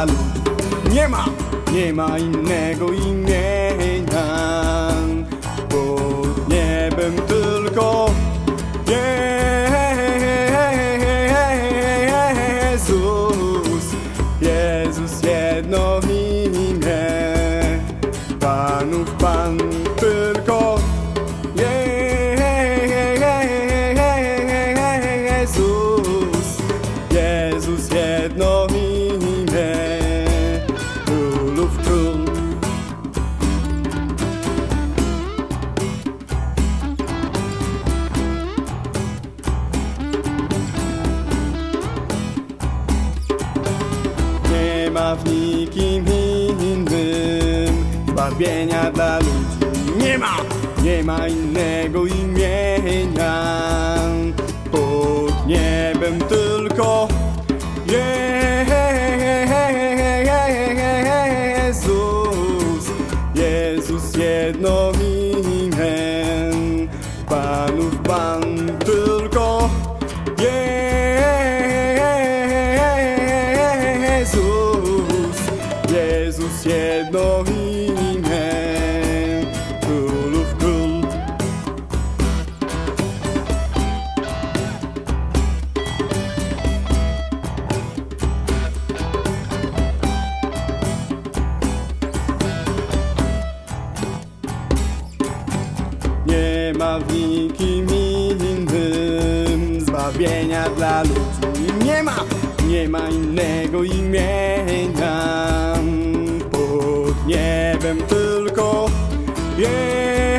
dla ludzi. Nie ma innego imienia pod niebem, tylko Jezus jedno imię, Panów Pan, tylko Jezus jedno imię, Królów Król. Nie ma w nikim innym zbawienia dla ludzi. Nie ma innego imienia pod niebem, tylko Jezus jedno imię, Panów Pan, tylko Jezus jedno imię, Królów Król. Nie ma w nikim innym zbawienia dla ludzi. Nie ma innego imienia pod niebem, tylko